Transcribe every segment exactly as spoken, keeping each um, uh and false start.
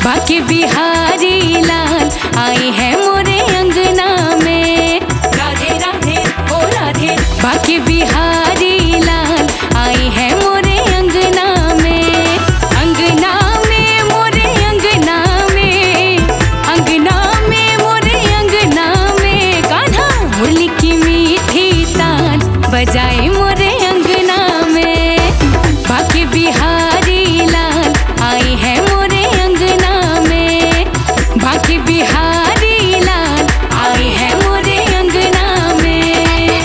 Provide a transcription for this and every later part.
बाके बिहारी लाल आई है मोरे अंगना में। राधे राधे ओ राधे, बाके बिहारी लाल आई है मोरे अंगना में। अंगना में मोरे अंगना में, अंगना में मोरे अंगना में, कान्हा मुरली की मीठी तान बजाए मोरे अंगना में। बाके बिहारी लाल आई है मोरे अंगना में। बाके बिहारी लाल आई है मोरे अंगना में।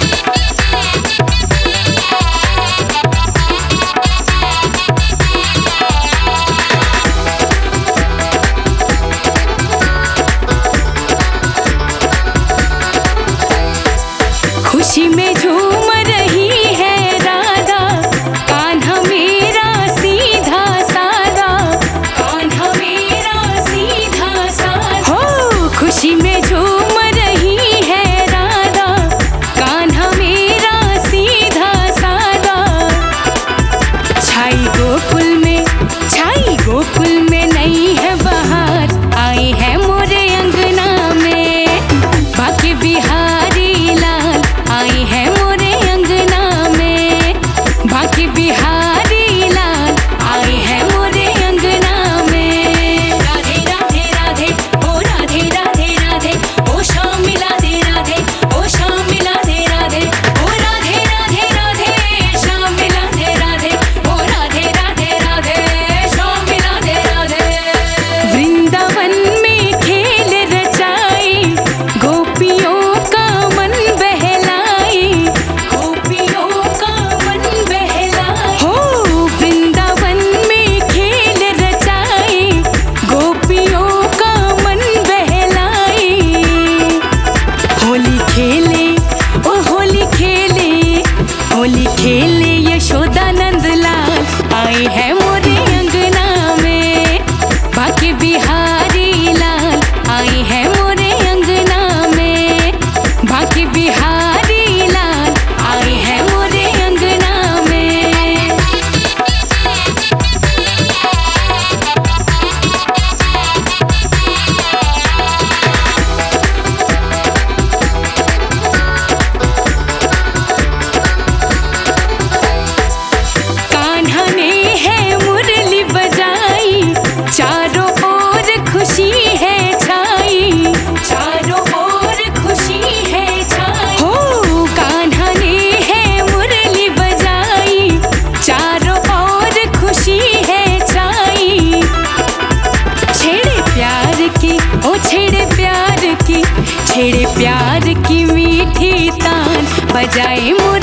खुशी में झूम रही है राधा, कान्हा मेरा सीधा साधा, कान्हा मेरा सीधा साधा। हो खुशी में झूम रही है राधा, कान्हा मेरा सीधा साधा। छाई गोकुल में, छाई गोकुल में नई है बहार आई है मोरे अंगना में। बाके बिहारी लाल आई है मोरे अंगना में। बाके बिहारी लाल आई है मोरे अंगना में। राधे राधे राधे ओ राधे राधे राधे, ओ श्याम राधे राधे, ओ श्याम राधे राधे, ओ राधे राधे राधे, श्याम राधे राधे, ओ राधे राधे राधे, श्याम राधे राधे। वृंदावन में खेल रचाई, गोपियों का मन बहलाई, गोपियों का मन बहलाई। हो वृंदावन में खेल रचाई, गोपियों का मन बहलाई। होली खेले ओ होली खेले, होली खेले यशोदा नंद लाल आई है मोरे अंगना में। बाके बिहारी लाल आई है मोरे अंगना में। बाके बिहारी लाल आई है मोरे अंगना में। कान्हा ने है मुरली बजाई, चारों ओर खुशी है छाई, चारों ओर खुशी है छाई। हो कान्हा ने है मुरली बजाई, चारों ओर खुशी है छाई। छेड़े प्यार की ओ छेड़े प्यार की, छेड़े प्यार की मीठी तान बजाए मोरे